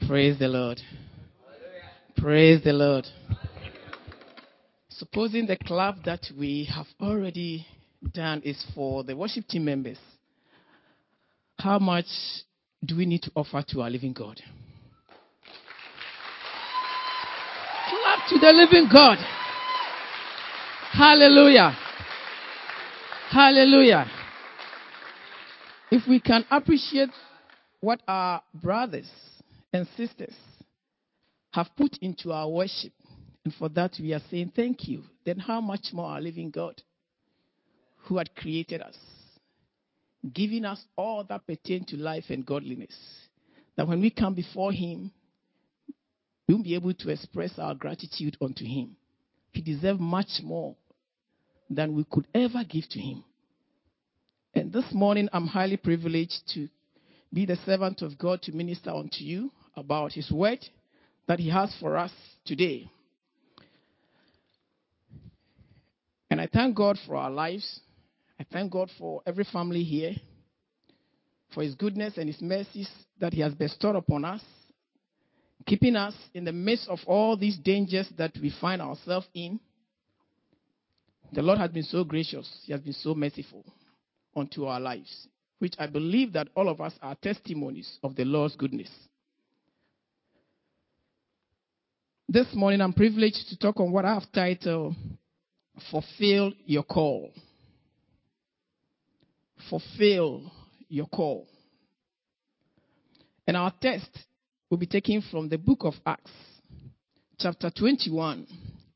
Praise the Lord. Praise the Lord. Supposing the clap that we have already done is for the worship team members, how much do we need to offer to our living God? Clap to the living God. Hallelujah. Hallelujah. If we can appreciate what our brothers and sisters have put into our worship, and for that we are saying thank you, then how much more our living God, who had created us, giving us all that pertain to life and godliness, that when we come before Him, we won't be able to express our gratitude unto Him. He deserves much more than we could ever give to Him. And this morning, I'm highly privileged to be the servant of God to minister unto you about His word that He has for us today. And I thank God for our lives. I thank God for every family here, for His goodness and His mercies that He has bestowed upon us, keeping us in the midst of all these dangers that we find ourselves in. The Lord has been so gracious. He has been so merciful unto our lives, which I believe that all of us are testimonies of the Lord's goodness. This morning, I'm privileged to talk on what I have titled, Fulfill Your Call. Fulfill your call. And our text will be taken from the book of Acts, chapter 21.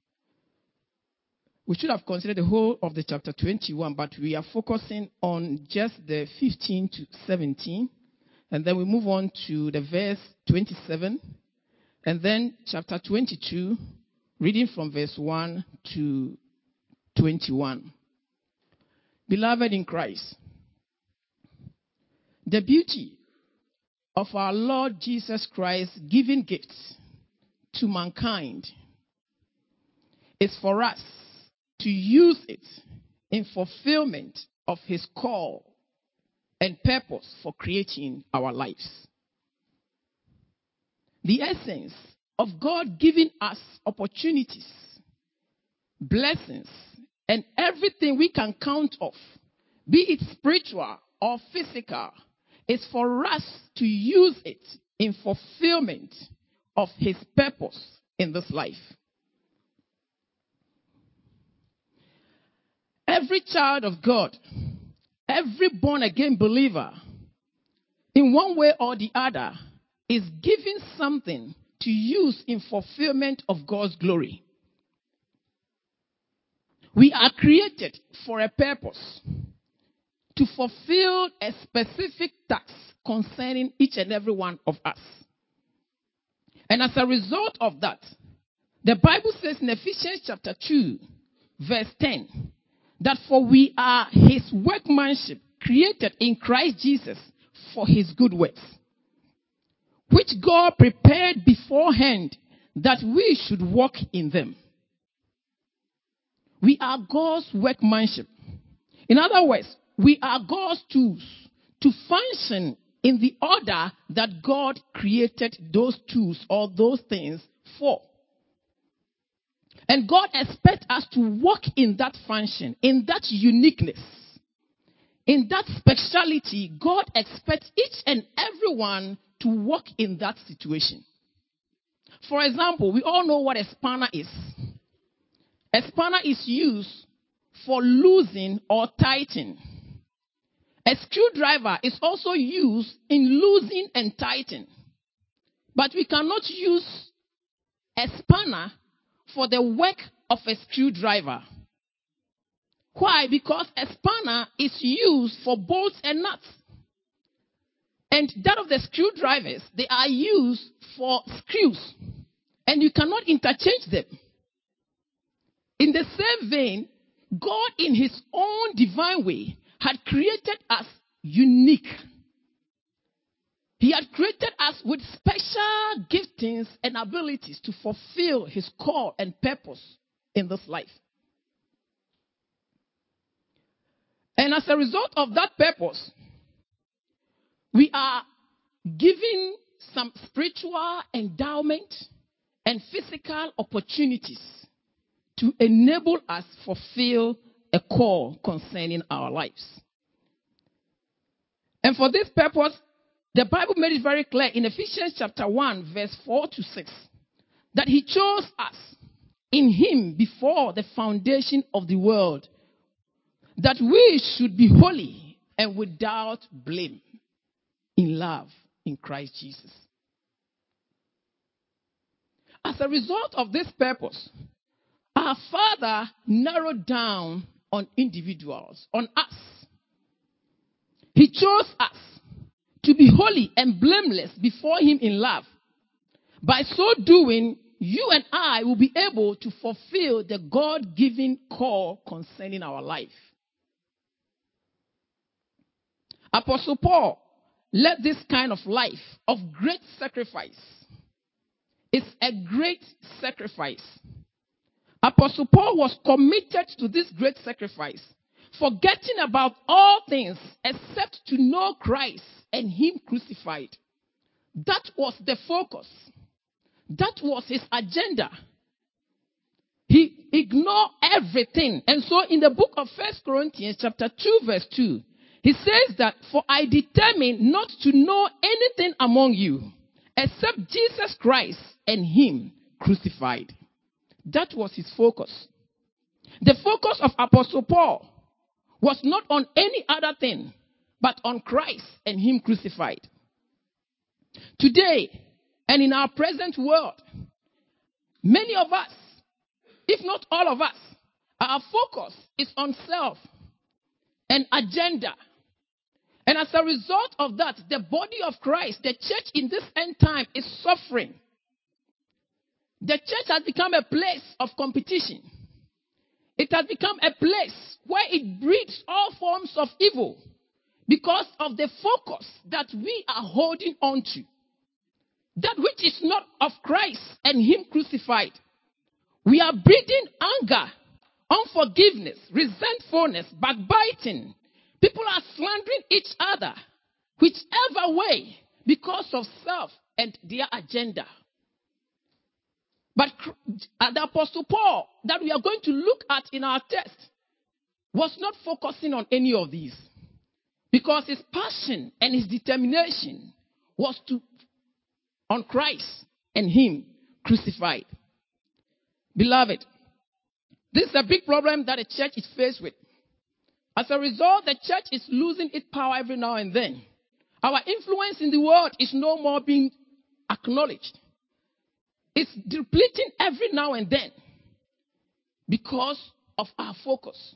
We should have considered the whole of the chapter 21, but we are focusing on just the 15 to 17. And then we move on to the verse 27. And then chapter 22, reading from verse 1 to 21. Beloved in Christ, the beauty of our Lord Jesus Christ giving gifts to mankind is for us to use it in fulfillment of His call and purpose for creating our lives. The essence of God giving us opportunities, blessings, and everything we can count of, be it spiritual or physical, is for us to use it in fulfillment of His purpose in this life. Every child of God, every born-again believer, in one way or the other, is given something to use in fulfillment of God's glory. We are created for a purpose, to fulfill a specific task concerning each and every one of us. And as a result of that, the Bible says in Ephesians chapter 2, verse 10, that for we are His workmanship, created in Christ Jesus for His good works, which God prepared beforehand that we should walk in them. We are God's workmanship. In other words, we are God's tools to function in the order that God created those tools or those things for. And God expects us to walk in that function, in that uniqueness, in that speciality. God expects each and everyone to walk in that situation. For example, we all know what a spanner is. A spanner is used for loosening or tightening. A screwdriver is also used in loosening and tightening. But we cannot use a spanner for the work of a screwdriver. Why? Because a spanner is used for bolts and nuts. And that of the screwdrivers, they are used for screws. And you cannot interchange them. In the same vein, God in His own divine way had created us unique. He had created us with special giftings and abilities to fulfill His call and purpose in this life. And as a result of that purpose, we are given some spiritual endowment and physical opportunities to enable us fulfill a call concerning our lives. And for this purpose, the Bible made it very clear in Ephesians chapter 1, verse 4 to 6, that he chose us in him before the foundation of the world, that we should be holy and without blame in love in Christ Jesus. As a result of this purpose, our Father narrowed down on individuals, on us. He chose us to be holy and blameless before him in love. By so doing, you and I will be able to fulfill the God-given call concerning our life. Apostle Paul led this kind of life of great sacrifice. It's a great sacrifice. Apostle Paul was committed to this great sacrifice, forgetting about all things except to know Christ and him crucified. That was the focus. That was his agenda. He ignored everything. And so in the book of 1 Corinthians chapter 2 verse 2, he says that, "For I determined not to know anything among you except Jesus Christ and him crucified." That was his focus. The focus of Apostle Paul was not on any other thing, but on Christ and him crucified. Today, and in our present world, many of us, if not all of us, our focus is on self and agenda. And as a result of that, the body of Christ, the church in this end time, is suffering. The church has become a place of competition. It has become a place where it breeds all forms of evil because of the focus that we are holding on to. That which is not of Christ and him crucified. We are breeding anger, unforgiveness, resentfulness, backbiting. People are slandering each other, whichever way, because of self and their agenda. But the Apostle Paul, that we are going to look at in our text, was not focusing on any of these. Because his passion and his determination was on Christ and him crucified. Beloved, this is a big problem that the church is faced with. As a result, the church is losing its power every now and then. Our influence in the world is no more being acknowledged. It's depleting every now and then because of our focus.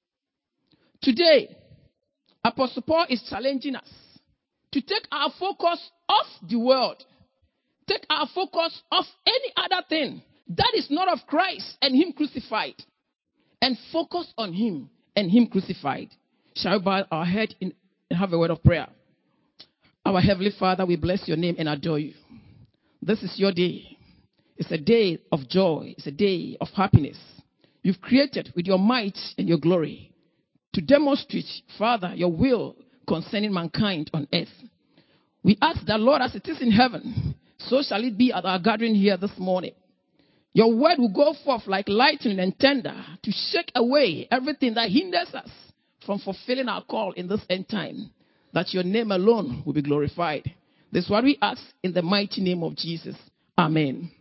Today, Apostle Paul is challenging us to take our focus off the world. Take our focus off any other thing that is not of Christ and him crucified. And focus on him and him crucified. Shall we bow our head and have a word of prayer? Our Heavenly Father, we bless your name and adore you. This is your day. It's a day of joy. It's a day of happiness. You've created with your might and your glory to demonstrate, Father, your will concerning mankind on earth. We ask that, Lord, as it is in heaven, so shall it be at our gathering here this morning. Your word will go forth like lightning and thunder to shake away everything that hinders us from fulfilling our call in this end time, that your name alone will be glorified. This is what we ask in the mighty name of Jesus. Amen.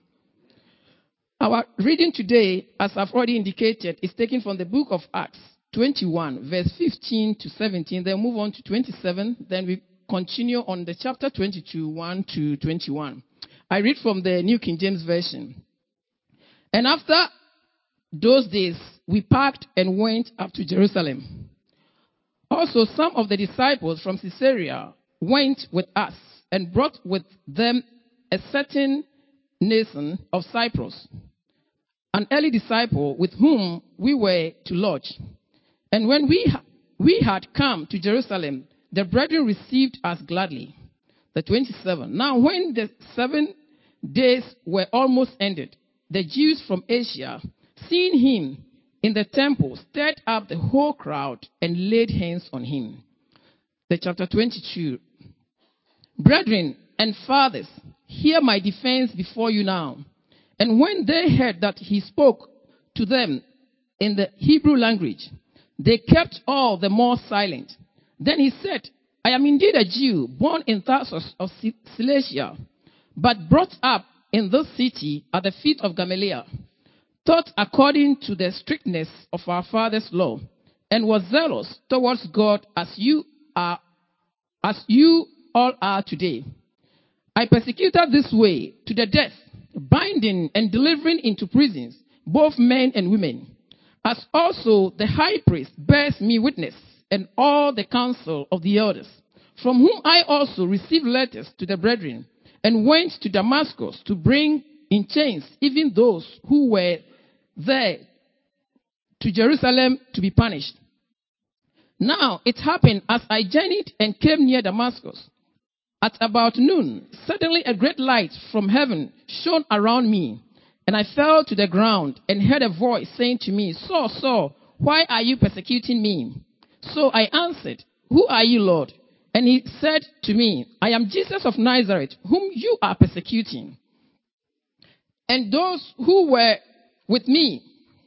Our reading today, as I've already indicated, is taken from the book of Acts 21, verse 15 to 17. Then move on to 27. Then we continue on the chapter 22, 1 to 21. I read from the New King James Version. "And after those days, we packed and went up to Jerusalem. Also, some of the disciples from Caesarea went with us and brought with them a certain Nathan of Cyprus, an early disciple with whom we were to lodge. And when we had come to Jerusalem, the brethren received us gladly." The 27. "Now when the 7 days were almost ended, the Jews from Asia, seeing him in the temple, stirred up the whole crowd and laid hands on him." The chapter 22. "Brethren, and fathers, hear my defense before you now. And when they heard that he spoke to them in the Hebrew language, they kept all the more silent. Then he said, I am indeed a Jew, born in Tarsus of Cilicia, but brought up in this city at the feet of Gamaliel, taught according to the strictness of our father's law, and was zealous towards God as you all are today. I persecuted this way to the death, binding and delivering into prisons both men and women, as also the high priest bears me witness, and all the council of the elders, from whom I also received letters to the brethren, and went to Damascus to bring in chains even those who were there to Jerusalem to be punished. Now it happened as I journeyed and came near Damascus, at about noon, suddenly a great light from heaven shone around me, and I fell to the ground and heard a voice saying to me, Saul, Saul, why are you persecuting me? So I answered, Who are you, Lord? And he said to me, I am Jesus of Nazareth, whom you are persecuting. And those who were with me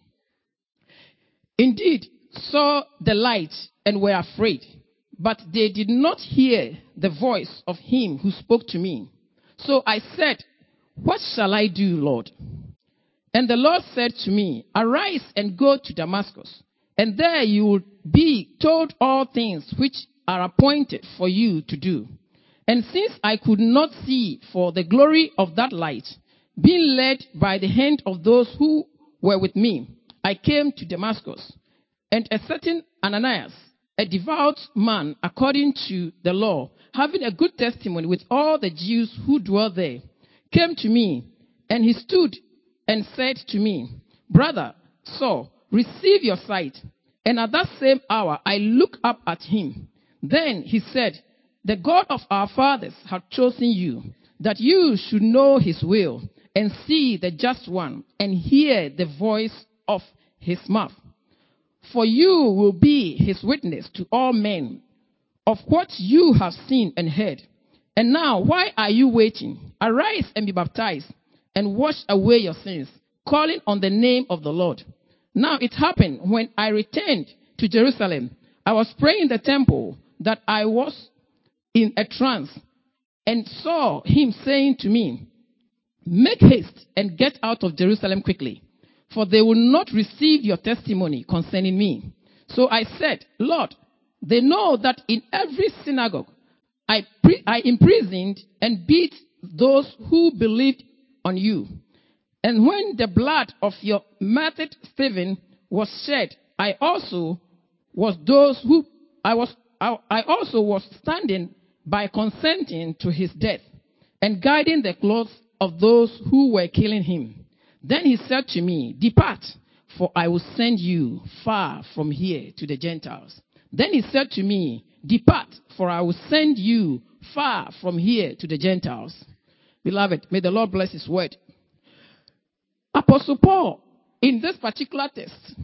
indeed saw the light and were afraid, but they did not hear the voice of him who spoke to me. So I said, What shall I do, Lord? And the Lord said to me, Arise and go to Damascus, and there you will be told all things which are appointed for you to do. And since I could not see for the glory of that light, being led by the hand of those who were with me, I came to Damascus. And a certain Ananias, a devout man according to the law, having a good testimony with all the Jews who dwell there, came to me, and he stood and said to me, Brother Saul, receive your sight. And at that same hour I looked up at him. Then he said, The God of our fathers hath chosen you, that you should know his will, and see the just one, and hear the voice of his mouth. For you will be his witness to all men of what you have seen and heard. And now, why are you waiting? Arise and be baptized, and wash away your sins, calling on the name of the Lord. Now it happened when I returned to Jerusalem, I was praying in the temple, that I was in a trance, and saw him saying to me, Make haste and get out of Jerusalem quickly, for they will not receive your testimony concerning me. So I said, Lord, they know that in every synagogue I imprisoned and beat those who believed on you. And when the blood of your martyr Stephen was shed, I also was standing by consenting to his death, and guiding the clothes of those who were killing him. Then he said to me, Depart, for I will send you far from here to the Gentiles. Then he said to me, Depart, for I will send you far from here to the Gentiles. Beloved, may the Lord bless his word. Apostle Paul, in this particular text,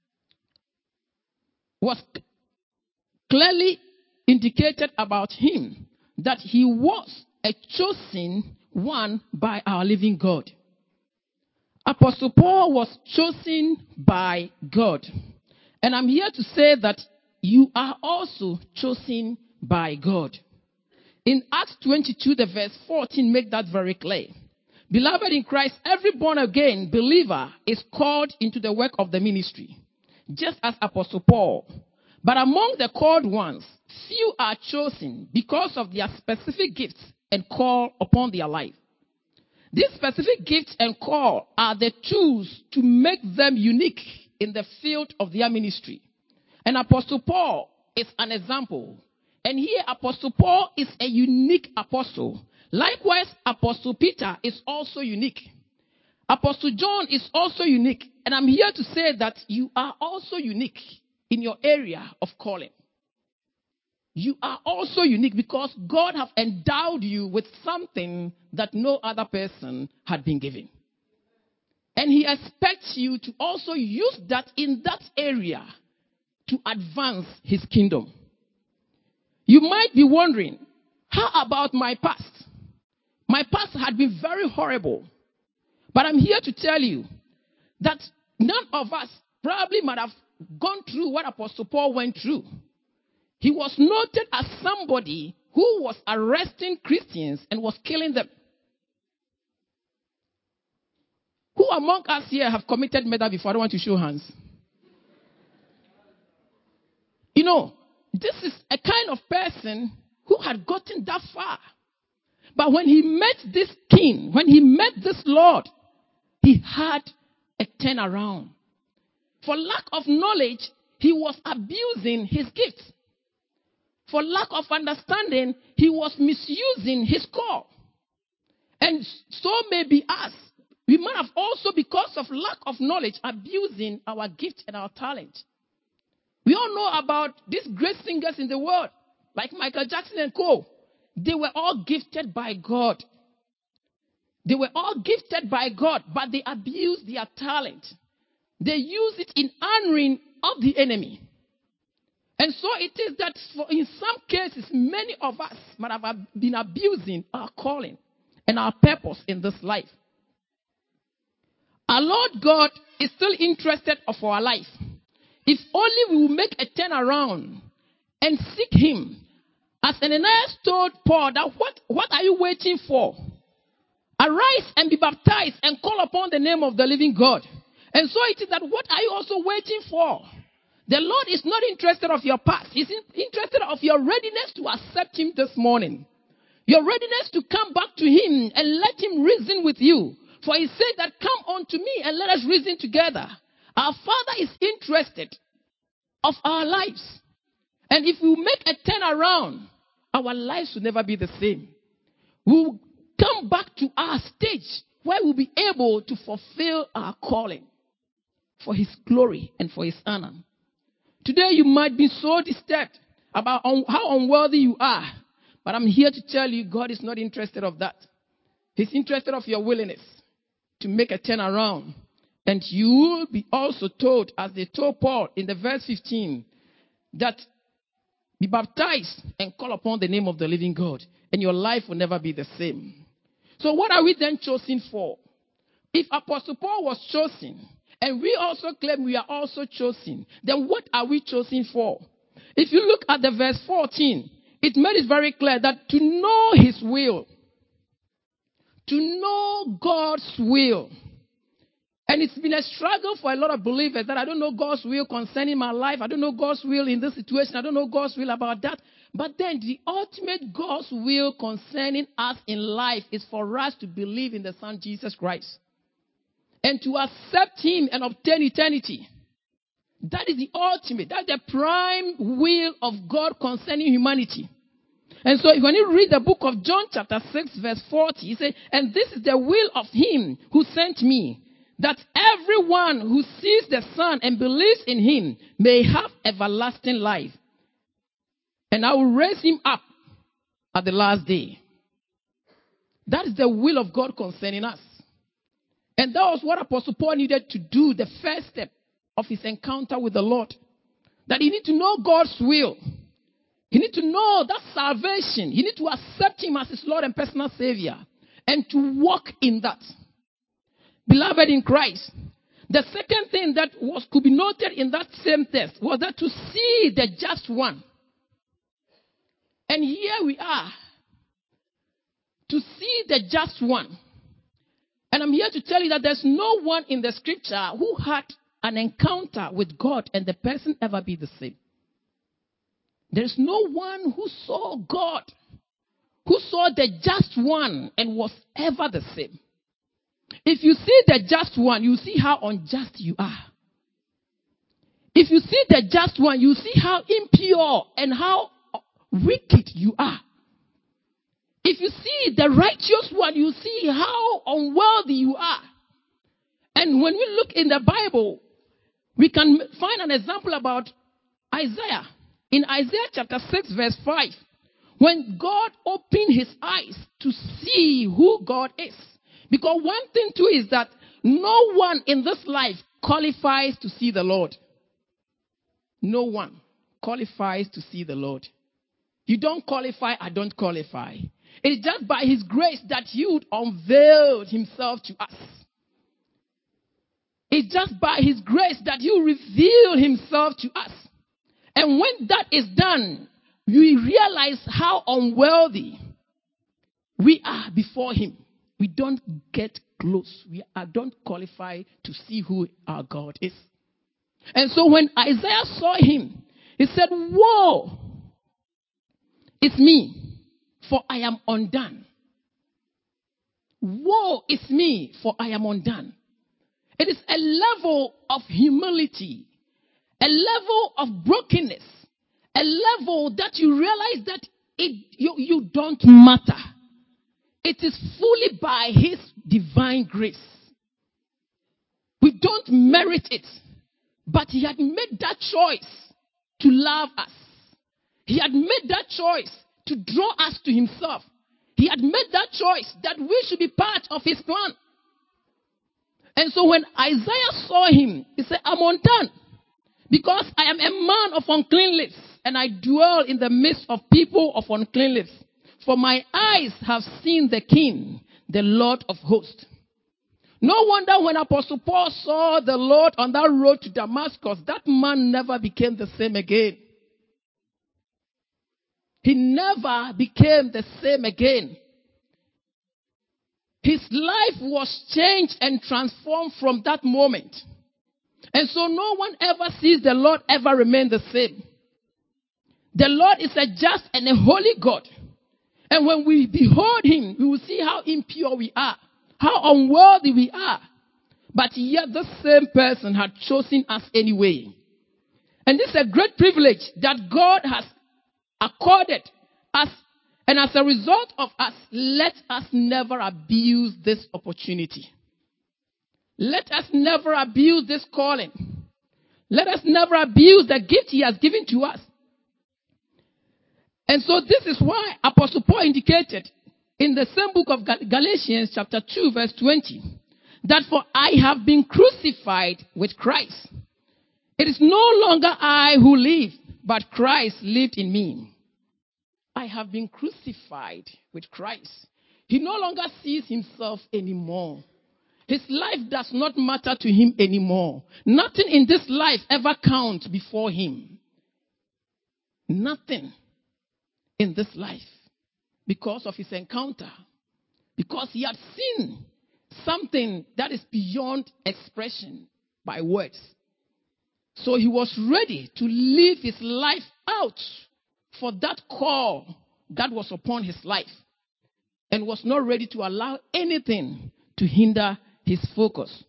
was clearly indicated about him that he was a chosen one by our living God. Apostle Paul was chosen by God. And I'm here to say that you are also chosen by God. In Acts 22, the verse 14, make that very clear. Beloved in Christ, every born-again believer is called into the work of the ministry, just as Apostle Paul. But among the called ones, few are chosen because of their specific gifts and call upon their life. These specific gifts and call are the tools to make them unique in the field of their ministry. And Apostle Paul is an example. And here Apostle Paul is a unique apostle. Likewise, Apostle Peter is also unique. Apostle John is also unique. And I'm here to say that you are also unique in your area of calling. You are also unique because God has endowed you with something that no other person had been given. And he expects you to also use that in that area to advance his kingdom. You might be wondering, how about my past? My past had been very horrible. But I'm here to tell you that none of us probably might have gone through what Apostle Paul went through. He was noted as somebody who was arresting Christians and was killing them. Who among us here have committed murder before? I don't want to show hands. You know, this is a kind of person who had gotten that far. But when he met this king, when he met this Lord, he had a turnaround. For lack of knowledge, he was abusing his gifts. For lack of understanding, he was misusing his call. And so may be us. We might have also, because of lack of knowledge, abusing our gift and our talent. We all know about these great singers in the world, like Michael Jackson and co. They were all gifted by God. They were all gifted by God, but they abused their talent. They used it in honoring of the enemy. And so it is that in some cases, many of us might have been abusing our calling and our purpose in this life. Our Lord God is still interested of our life. If only we will make a turnaround and seek him. As Ananias told Paul that what are you waiting for? Arise and be baptized and call upon the name of the living God. And so it is that what are you also waiting for? The Lord is not interested of your past. He's interested of your readiness to accept him this morning. Your readiness to come back to him and let him reason with you. For he said that come unto me and let us reason together. Our Father is interested of our lives. And if we make a turnaround, our lives will never be the same. We'll come back to our stage where we'll be able to fulfill our calling for his glory and for his honor. Today you might be so disturbed about how unworthy you are. But I'm here to tell you God is not interested of that. He's interested of your willingness to make a turnaround. And you will be also told, as they told Paul in the verse 15, that be baptized and call upon the name of the living God, and your life will never be the same. So what are we then chosen for? If Apostle Paul was chosen, and we also claim we are also chosen, then what are we chosen for? If you look at the verse 14, it made it very clear that to know his will, to know God's will. And it's been a struggle for a lot of believers that I don't know God's will concerning my life. I don't know God's will in this situation. I don't know God's will about that. But then the ultimate God's will concerning us in life is for us to believe in the Son Jesus Christ. And to accept him and obtain eternity. That is the ultimate. That's the prime will of God concerning humanity. And so when you read the book of John chapter 6 verse 40, he says, and this is the will of him who sent me, that everyone who sees the Son and believes in him may have everlasting life. And I will raise him up at the last day. That is the will of God concerning us. And that was what Apostle Paul needed to do, the first step of his encounter with the Lord. That he need to know God's will. He need to know that salvation. He need to accept him as his Lord and personal Savior. And to walk in that. Beloved in Christ. The second thing that could be noted in that same text was that to see the just one. And here we are. To see the just one. And I'm here to tell you that there's no one in the scripture who had an encounter with God and the person ever be the same. There's no one who saw God, who saw the just one and was ever the same. If you see the just one, you see how unjust you are. If you see the just one, you see how impure and how wicked you are. If you see the righteous one, you see how unworthy you are. And when we look in the Bible, we can find an example about Isaiah. In Isaiah chapter 6 verse 5, when God opened his eyes to see who God is. Because one thing too is that no one in this life qualifies to see the Lord. No one qualifies to see the Lord. You don't qualify, I don't qualify. It is just by his grace that he would unveil himself to us. It's just by his grace that he will reveal himself to us. And when that is done, we realize how unworthy we are before him. We don't get close. We don't qualify to see who our God is. And so when Isaiah saw him, he said, "Woe, it's me, for I am undone. Woe is me, for I am undone." It is a level of humility, a level of brokenness, a level that you realize that you don't matter. It is fully by his divine grace. We don't merit it, but he had made that choice to love us. He had made that choice to draw us to himself. He had made that choice that we should be part of his plan. And so when Isaiah saw him, he said, "I'm undone, because I am a man of unclean lips, and I dwell in the midst of people of unclean lips. For my eyes have seen the King, the Lord of hosts." No wonder when Apostle Paul saw the Lord on that road to Damascus, that man never became the same again. He never became the same again. His life was changed and transformed from that moment. And so no one ever sees the Lord ever remain the same. The Lord is a just and a holy God. And when we behold him, we will see how impure we are, how unworthy we are. But yet the same person had chosen us anyway. And this is a great privilege that God has accorded us. And as a result of us, let us never abuse this opportunity. Let us never abuse this calling. Let us never abuse the gift he has given to us. And so this is why Apostle Paul indicated in the same book of Galatians chapter 2 verse 20, that for I have been crucified with Christ. It is no longer I who live, but Christ lived in me. I have been crucified with Christ. He no longer sees himself anymore. His life does not matter to him anymore. Nothing in this life ever counts before him. Nothing in this life, because of his encounter, because he had seen something that is beyond expression by words. So he was ready to live his life out for that call that was upon his life, and was not ready to allow anything to hinder his focus.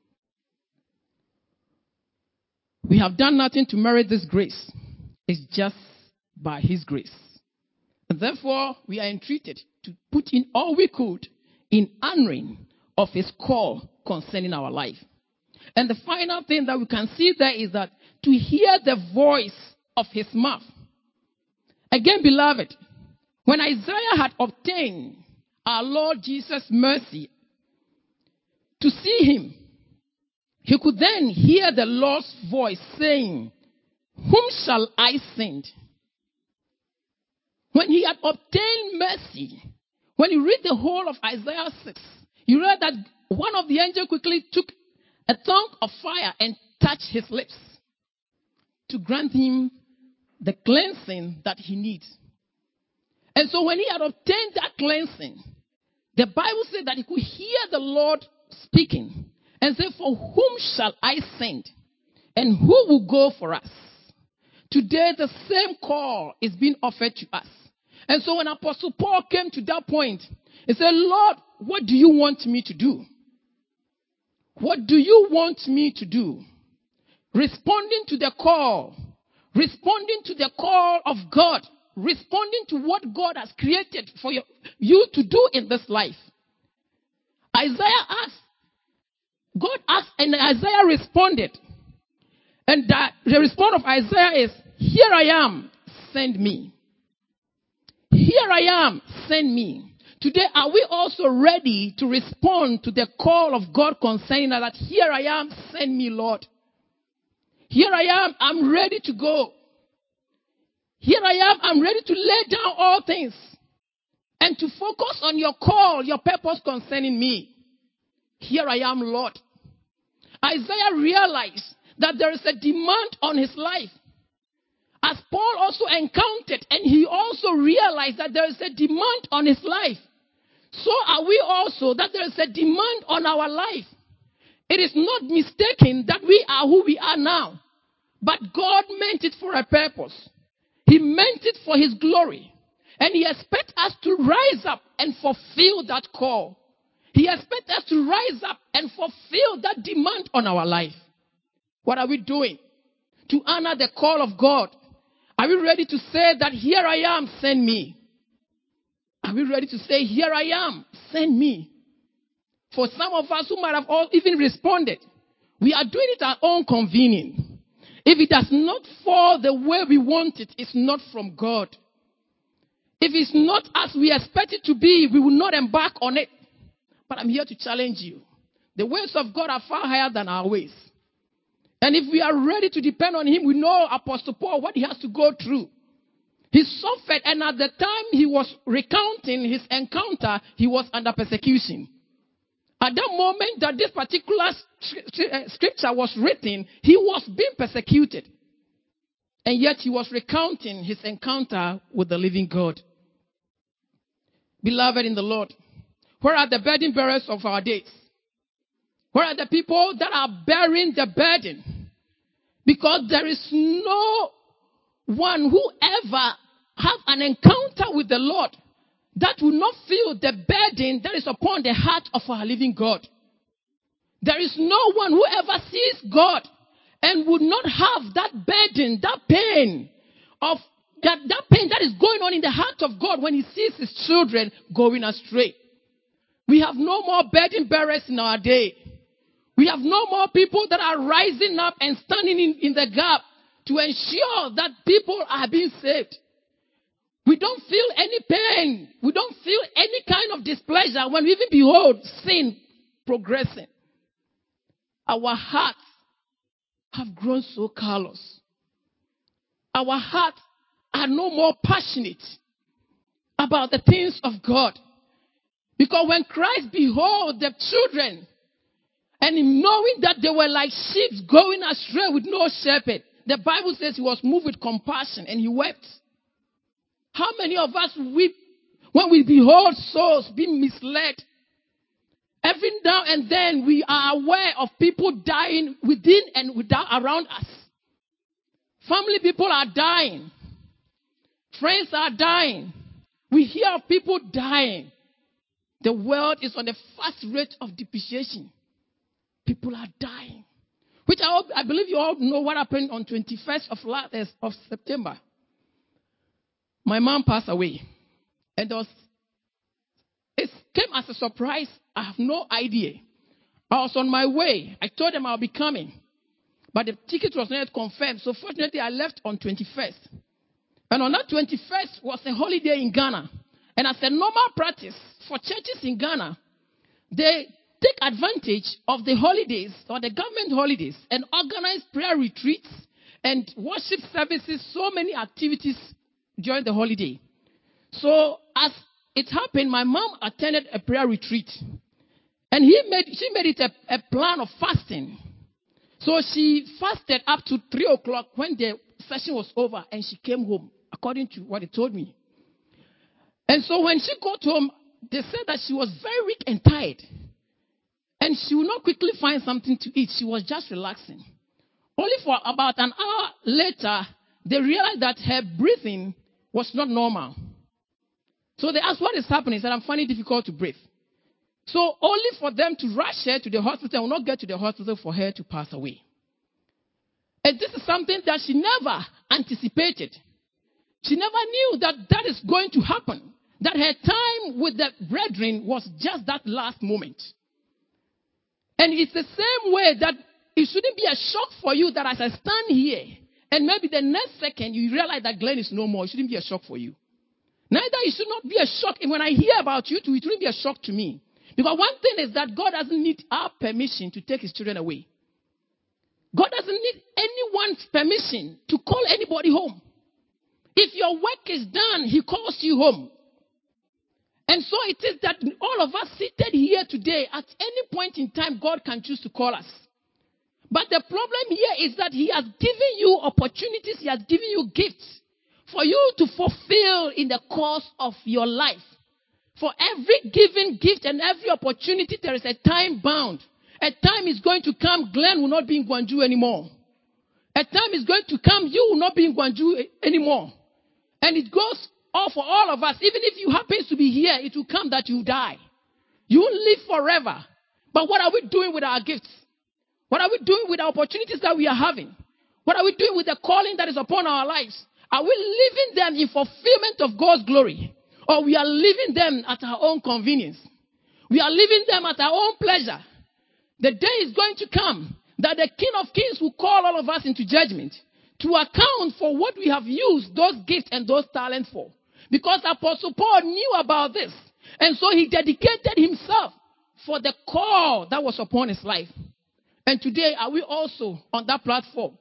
We have done nothing to merit this grace. It's just by his grace. And therefore, we are entreated to put in all we could in honoring of his call concerning our life. And the final thing that we can see there is that to hear the voice of his mouth. Again, beloved, when Isaiah had obtained our Lord Jesus' mercy to see him, he could then hear the Lord's voice saying, "Whom shall I send?" When he had obtained mercy, when you read the whole of Isaiah 6, you read that one of the angels quickly took a tongue of fire and touched his lips to grant him the cleansing that he needs. And so when he had obtained that cleansing, the Bible said that he could hear the Lord speaking and say, "For whom shall I send? And who will go for us?" Today, the same call is being offered to us. And so when Apostle Paul came to that point, he said, "Lord, what do you want me to do? What do you want me to do?" Responding to the call of God, responding to what God has created for you to do in this life. Isaiah asked, God asked, and Isaiah responded. And the response of Isaiah is, "Here I am, send me. Here I am, send me." Today, are we also ready to respond to the call of God concerning that? Here I am, send me, Lord. Here I am, I'm ready to go. Here I am, I'm ready to lay down all things and to focus on your call, your purpose concerning me. Here I am, Lord. Isaiah realized that there is a demand on his life. As Paul also encountered, and he also realized that there is a demand on his life. So are we also, that there is a demand on our life. It is not mistaken that we are who we are now. But God meant it for a purpose. He meant it for his glory. And he expects us to rise up and fulfill that call. He expects us to rise up and fulfill that demand on our life. What are we doing to honor the call of God? Are we ready to say that here I am, send me? Are we ready to say, here I am, send me? For some of us who might have all even responded, we are doing it at our own convenience. If it does not fall the way we want it, it's not from God. If it's not as we expect it to be, we will not embark on it. But I'm here to challenge you. The ways of God are far higher than our ways. And if we are ready to depend on him, we know Apostle Paul, what he has to go through. He suffered, and at the time he was recounting his encounter, he was under persecution. At that moment that this particular scripture was written, he was being persecuted. And yet he was recounting his encounter with the living God. Beloved in the Lord, where are the burden bearers of our days? Where are the people that are bearing the burden? Because there is no one who ever have an encounter with the Lord that will not feel the burden that is upon the heart of our living God. There is no one who ever sees God and would not have that burden, that pain of that pain that is going on in the heart of God when he sees his children going astray. We have no more burden bearers in our day. We have no more people that are rising up and standing in the gap to ensure that people are being saved. We don't feel any pain. We don't feel any kind of displeasure when we even behold sin progressing. Our hearts have grown so callous. Our hearts are no more passionate about the things of God. Because when Christ behold the children, and in knowing that they were like sheep going astray with no shepherd, the Bible says he was moved with compassion and he wept. How many of us weep when we behold souls being misled? Every now and then we are aware of people dying within and without around us. Family people are dying. Friends are dying. We hear of people dying. The world is on the fast rate of depreciation. People are dying. Which I believe you all know what happened on 21st of September. My mom passed away. And it came as a surprise. I have no idea. I was on my way. I told them I'll be coming. But the ticket was not yet confirmed. So fortunately, I left on 21st. And on that 21st was a holiday in Ghana. And as a normal practice for churches in Ghana, they take advantage of the holidays or the government holidays and organize prayer retreats and worship services, so many activities during the holiday. So as it happened, my mom attended a prayer retreat. And she made it a plan of fasting. So she fasted up to 3 o'clock when the session was over, and she came home, according to what they told me. And so when she got home, they said that she was very weak and tired. And she would not quickly find something to eat. She was just relaxing. Only for about an hour later, they realized that her breathing was not normal. So they asked, what is happening? She said, I'm finding it difficult to breathe. So only for them to rush her to the hospital and will not get to the hospital for her to pass away. And this is something that she never anticipated. She never knew that that is going to happen. That her time with the brethren was just that last moment. And it's the same way that it shouldn't be a shock for you that as I stand here, and maybe the next second you realize that Glenn is no more. It shouldn't be a shock for you. Neither it should not be a shock. And when I hear about you too, it shouldn't be a shock to me. Because one thing is that God doesn't need our permission to take his children away. God doesn't need anyone's permission to call anybody home. If your work is done, he calls you home. And so it is that all of us seated here today, at any point in time, God can choose to call us. But the problem here is that He has given you opportunities, He has given you gifts for you to fulfill in the course of your life. For every given gift and every opportunity, there is a time bound. A time is going to come, Glenn will not be in Gwangju anymore. A time is going to come, you will not be in Gwangju anymore. And it goes all for all of us. Even if you happen to be here, it will come that you die. You won't live forever. But what are we doing with our gifts? What are we doing with the opportunities that we are having? What are we doing with the calling that is upon our lives? Are we living them in fulfillment of God's glory? Or we are living them at our own convenience? We are living them at our own pleasure. The day is going to come that the King of Kings will call all of us into judgment to account for what we have used those gifts and those talents for. Because Apostle Paul knew about this. And so he dedicated himself for the call that was upon his life. And today, are we also on that platform?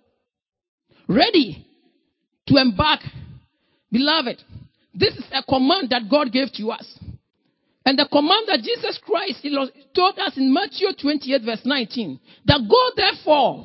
Ready to embark? Beloved, this is a command that God gave to us. And the command that Jesus Christ told us in Matthew 28 verse 19, that go therefore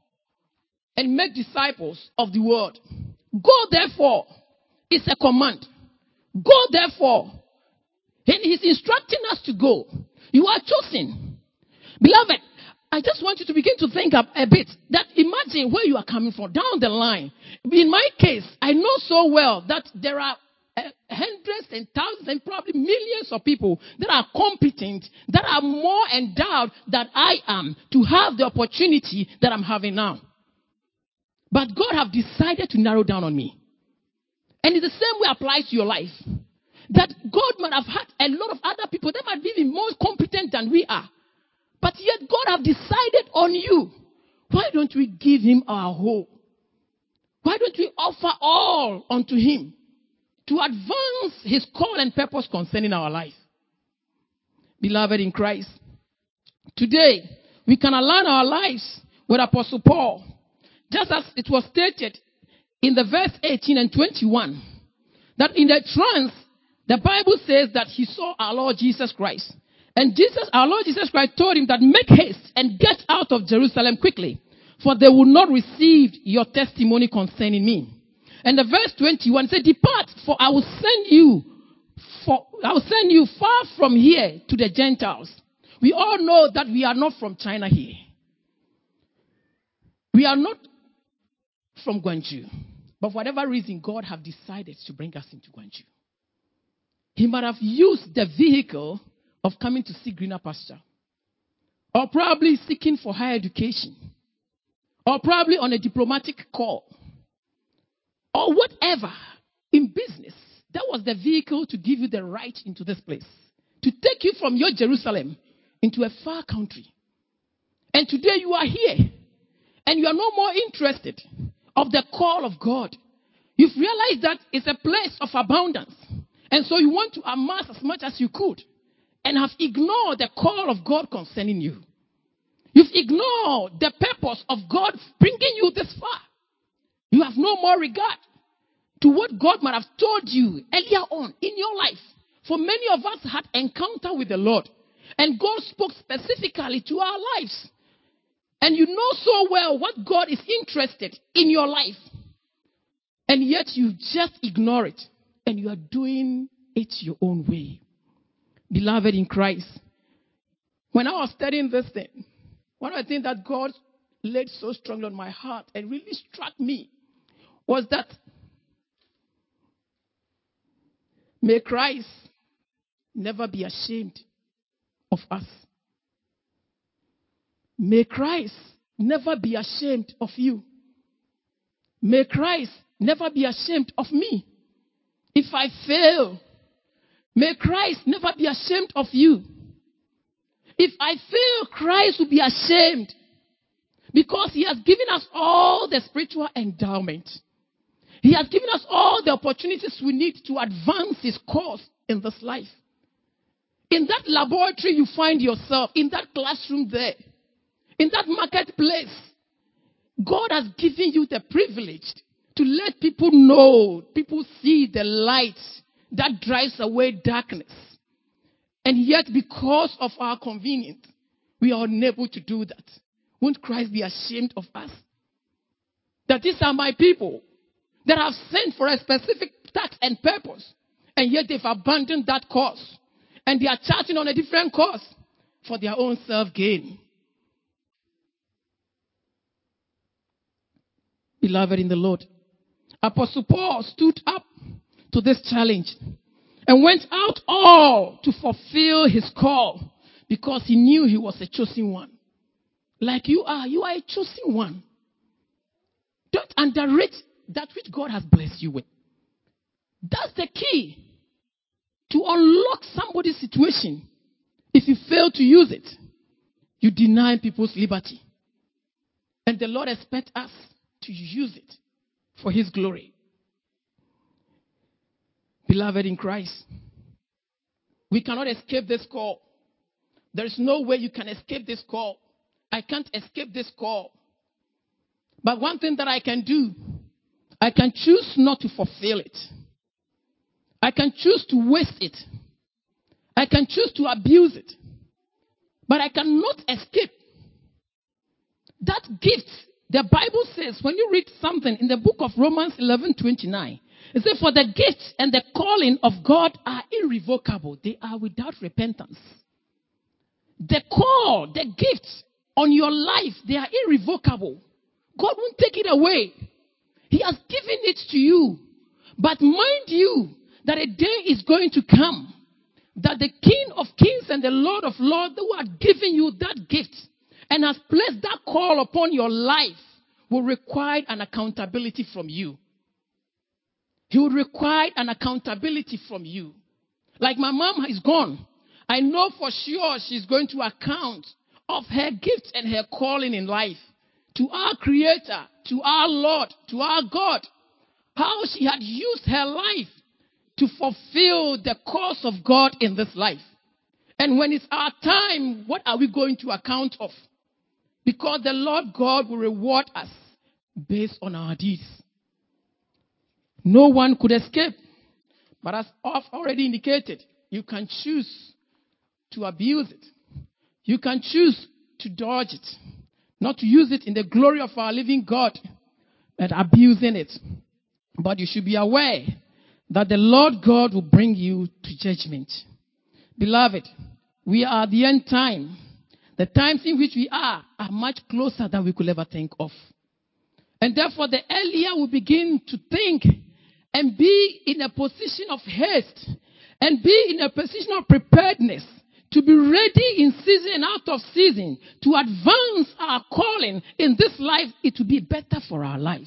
and make disciples of the world. Go therefore is a command. Go therefore. And He's instructing us to go. You are chosen. Beloved, I just want you to begin to think a bit that imagine where you are coming from down the line. In my case, I know so well that there are hundreds and thousands and probably millions of people that are competent, that are more endowed than I am to have the opportunity that I'm having now. But God have decided to narrow down on me. And it's the same way applies to your life. That God might have had a lot of other people that might be even more competent than we are. But yet God have decided on you. Why don't we give Him our whole? Why don't we offer all unto Him to advance His call and purpose concerning our life? Beloved in Christ, today we can align our lives with Apostle Paul. Just as it was stated in the verse 18 and 21, that in the trance, the Bible says that he saw our Lord Jesus Christ. And our Lord Jesus Christ told him that make haste and get out of Jerusalem quickly, for they will not receive your testimony concerning me. And the verse 21 said, depart, for I will send you far from here to the Gentiles. We all know that we are not from China here. We are not from Gwangju. But for whatever reason, God have decided to bring us into Gwangju. He might have used the vehicle of coming to see greener pasture. Or probably seeking for higher education. Or probably on a diplomatic call. Or whatever. In business, that was the vehicle to give you the right into this place. To take you from your Jerusalem into a far country. And today you are here. And you are no more interested of the call of God. You've realized that it's a place of abundance. And so you want to amass as much as you could. And have ignored the call of God concerning you. You've ignored the purpose of God bringing you this far. You have no more regard to what God might have told you earlier on in your life. For many of us had encounter with the Lord. And God spoke specifically to our lives. And you know so well what God is interested in your life. And yet you just ignore it. And you are doing it your own way. Beloved in Christ, when I was studying this thing, one of the things that God laid so strongly on my heart and really struck me was that may Christ never be ashamed of us. May Christ never be ashamed of you. May Christ never be ashamed of me. If I fail, may Christ never be ashamed of you. If I fail, Christ will be ashamed. Because He has given us all the spiritual endowment. He has given us all the opportunities we need to advance His cause in this life. In that laboratory you find yourself, in that classroom there, in that marketplace, God has given you the privilege to let people know, people see the light that drives away darkness. And yet, because of our convenience, we are unable to do that. Won't Christ be ashamed of us? That these are my people that have sent for a specific task and purpose, and yet they've abandoned that cause. And they are charging on a different cause for their own self-gain. Beloved in the Lord, Apostle Paul stood up to this challenge and went out all to fulfill his call because he knew he was a chosen one. Like you are a chosen one. Don't underrate that which God has blessed you with. That's the key to unlock somebody's situation. If you fail to use it, you deny people's liberty. And the Lord expects us to use it for his glory. Beloved in Christ, we cannot escape this call. There is no way you can escape this call. I can't escape this call. But one thing that I can do, I can choose not to fulfill it. I can choose to waste it. I can choose to abuse it. But I cannot escape that gift. The Bible says, when you read something in the book of Romans 11:29, it says, for the gift and the calling of God are irrevocable. They are without repentance. The call, the gift on your life, they are irrevocable. God won't take it away. He has given it to you. But mind you, that a day is going to come that the King of Kings and the Lord of Lords who are giving you that gift and has placed that call upon your life will require an accountability from you. He will require an accountability from you. Like my mom is gone. I know for sure she's going to account of her gift and her calling in life to our Creator, to our Lord, to our God. How she had used her life to fulfill the cause of God in this life. And when it's our time, what are we going to account of? Because the Lord God will reward us based on our deeds. No one could escape. But as I've already indicated, you can choose to abuse it. You can choose to dodge it. Not to use it in the glory of our living God, but abusing it. But you should be aware that the Lord God will bring you to judgment. Beloved, we are at the end time. The times in which we are much closer than we could ever think of. And therefore, the earlier we begin to think and be in a position of haste and be in a position of preparedness to be ready in season and out of season to advance our calling in this life, it will be better for our lives.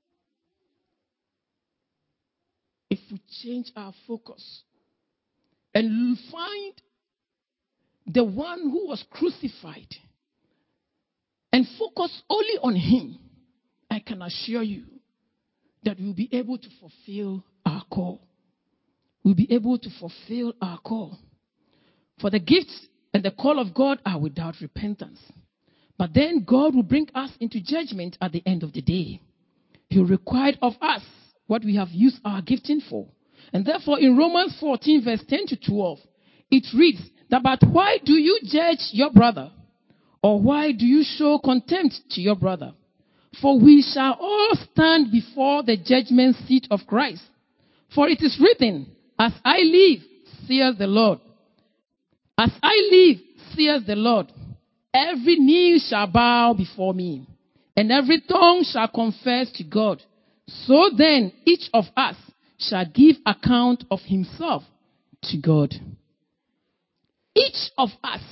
If we change our focus and find the one who was crucified and focus only on him, I can assure you that we'll be able to fulfill our call. We'll be able to fulfill our call. For the gifts and the call of God are without repentance. But then God will bring us into judgment at the end of the day. He will require of us what we have used our gifting for. And therefore in Romans 14 verse 10 to 12, it reads that, but why do you judge your brother? Or why do you show contempt to your brother? For we shall all stand before the judgment seat of Christ. For it is written, as I live, saith the Lord. As I live, saith the Lord, every knee shall bow before me, and every tongue shall confess to God. So then, each of us shall give account of himself to God. Each of us,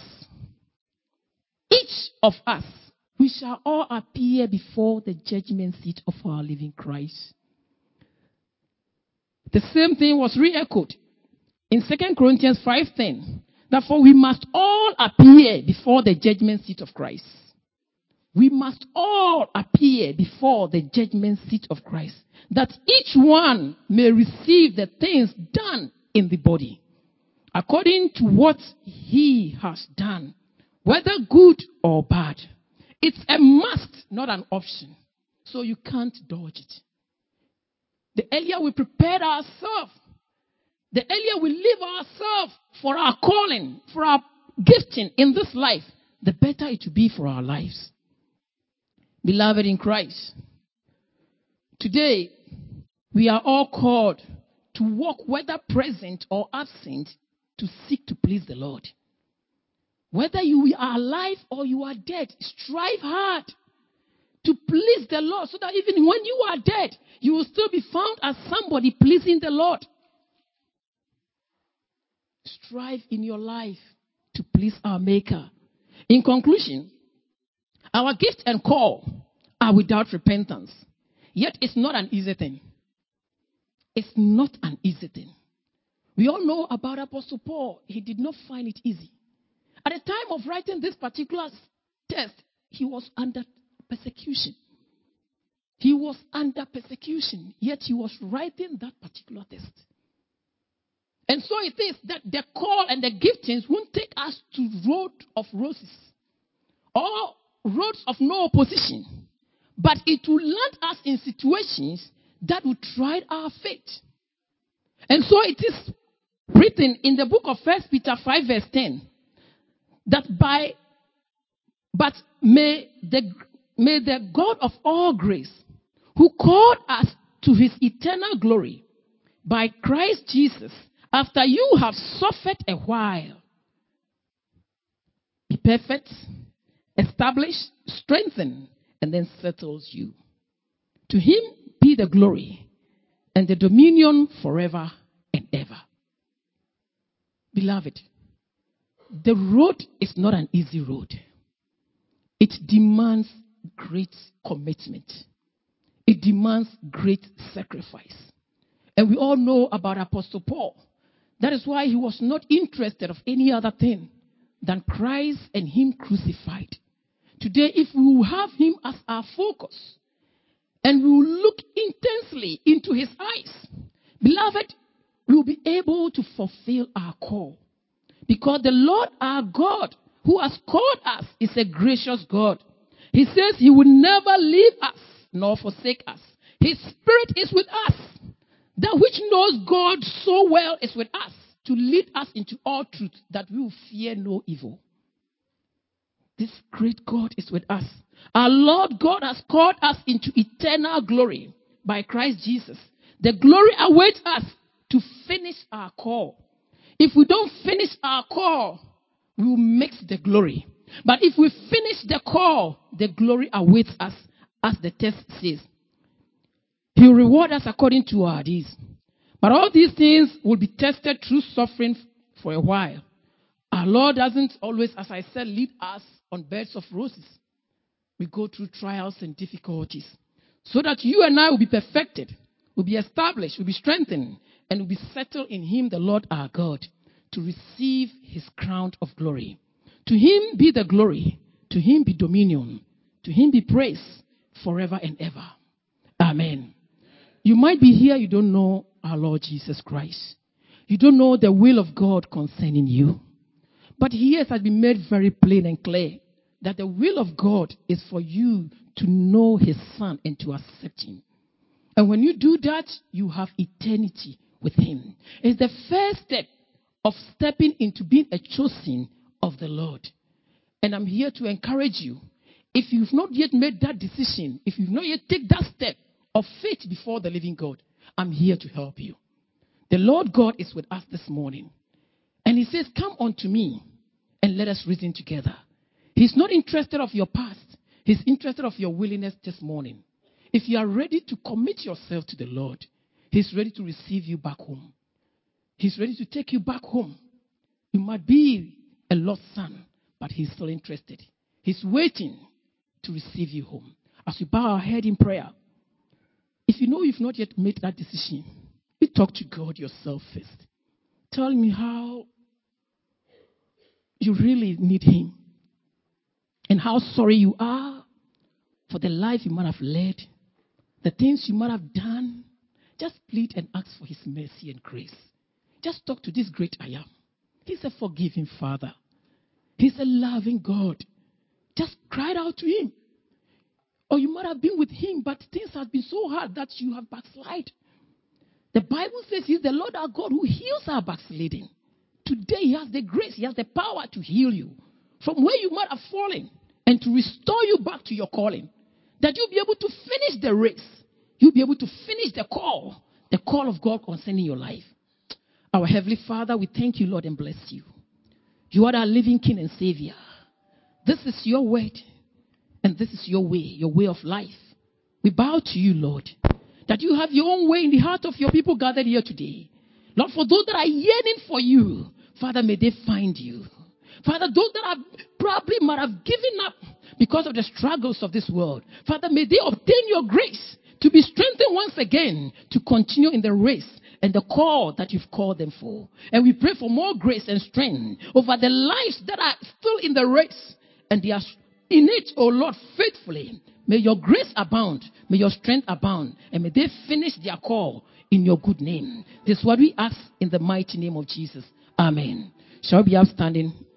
we shall all appear before the judgment seat of our living Christ. The same thing was re-echoed in 2 Corinthians 5:10. Therefore, we must all appear before the judgment seat of Christ. We must all appear before the judgment seat of Christ, that each one may receive the things done in the body, according to what he has done, whether good or bad. It's a must, not an option. So you can't dodge it. The earlier we prepare ourselves, The earlier we leave ourselves for our calling, for our gifting in this life, the better it will be for our lives. Beloved in Christ, today we are all called to walk, whether present or absent, to seek to please the Lord. Whether you are alive or you are dead, strive hard to please the Lord so that even when you are dead, you will still be found as somebody pleasing the Lord. Strive in your life to please our Maker. In conclusion, our gift and call are without repentance. Yet it's not an easy thing. It's not an easy thing. We all know about Apostle Paul. He did not find it easy. At the time of writing this particular text, he was under persecution. He was under persecution, yet he was writing that particular text. And so it is that the call and the giftings won't take us to road of roses or roads of no opposition, but it will land us in situations that will try our faith. And so it is written in the book of 1 Peter 5 verse 10 that may the God of all grace, who called us to his eternal glory by Christ Jesus, after you have suffered a while, be perfect, establish, strengthen, and then settles you. To him be the glory and the dominion forever and ever. Beloved, the road is not an easy road. It demands great commitment. It demands great sacrifice. And we all know about Apostle Paul. That is why he was not interested of any other thing than Christ and him crucified. Today, if we will have him as our focus and we will look intensely into his eyes, beloved, we will be able to fulfill our call. Because the Lord our God, who has called us, is a gracious God. He says he will never leave us nor forsake us. His Spirit is with us. That which knows God so well is with us to lead us into all truth, that we will fear no evil. This great God is with us. Our Lord God has called us into eternal glory by Christ Jesus. The glory awaits us to finish our call. If we don't finish our call, we will mix the glory. But if we finish the call, the glory awaits us, as the text says. He will reward us according to our deeds. But all these things will be tested through suffering for a while. Our Lord doesn't always, as I said, lead us on beds of roses. We go through trials and difficulties so that you and I will be perfected, will be established, will be strengthened, and will be settled in him, the Lord our God, to receive his crown of glory. To him be the glory, to him be dominion, to him be praise forever and ever. Amen. You might be here, you don't know our Lord Jesus Christ. You don't know the will of God concerning you. But here it has been made very plain and clear that the will of God is for you to know his Son and to accept him. And when you do that, you have eternity with him. It's the first step of stepping into being a chosen of the Lord. And I'm here to encourage you. If you've not yet made that decision, if you've not yet taken that step of faith before the living God, I'm here to help you. The Lord God is with us this morning. And he says, come unto me and let us reason together. He's not interested of your past. He's interested of your willingness this morning. If you are ready to commit yourself to the Lord, he's ready to receive you back home. He's ready to take you back home. You might be a lost son, but he's still interested. He's waiting to receive you home. As we bow our head in prayer, if you know you've not yet made that decision, you talk to God yourself first. Tell me how you really need him and how sorry you are for the life you might have led, the things you might have done. Just plead and ask for his mercy and grace. Just talk to this great I am. He's a forgiving Father. He's a loving God. Just cry out to him. Or you might have been with him, but things have been so hard that you have backslid. The Bible says He's the Lord our God who heals our backsliding. Today He has the grace, He has the power to heal you from where you might have fallen and to restore you back to your calling. That you'll be able to finish the race. You'll be able to finish the call of God concerning your life. Our Heavenly Father, we thank you, Lord, and bless you. You are our living King and Savior. This is your word, and this is your way of life. We bow to you, Lord, that you have your own way in the heart of your people gathered here today. Lord, for those that are yearning for you, Father, may they find you. Father, those that are probably might have given up because of the struggles of this world, Father, may they obtain your grace to be strengthened once again to continue in the race and the call that you've called them for. And we pray for more grace and strength over the lives that are still in the race and they are in it, oh Lord, faithfully. May your grace abound, may your strength abound, and may they finish their call in your good name. This is what we ask in the mighty name of Jesus. Amen. Shall we be upstanding?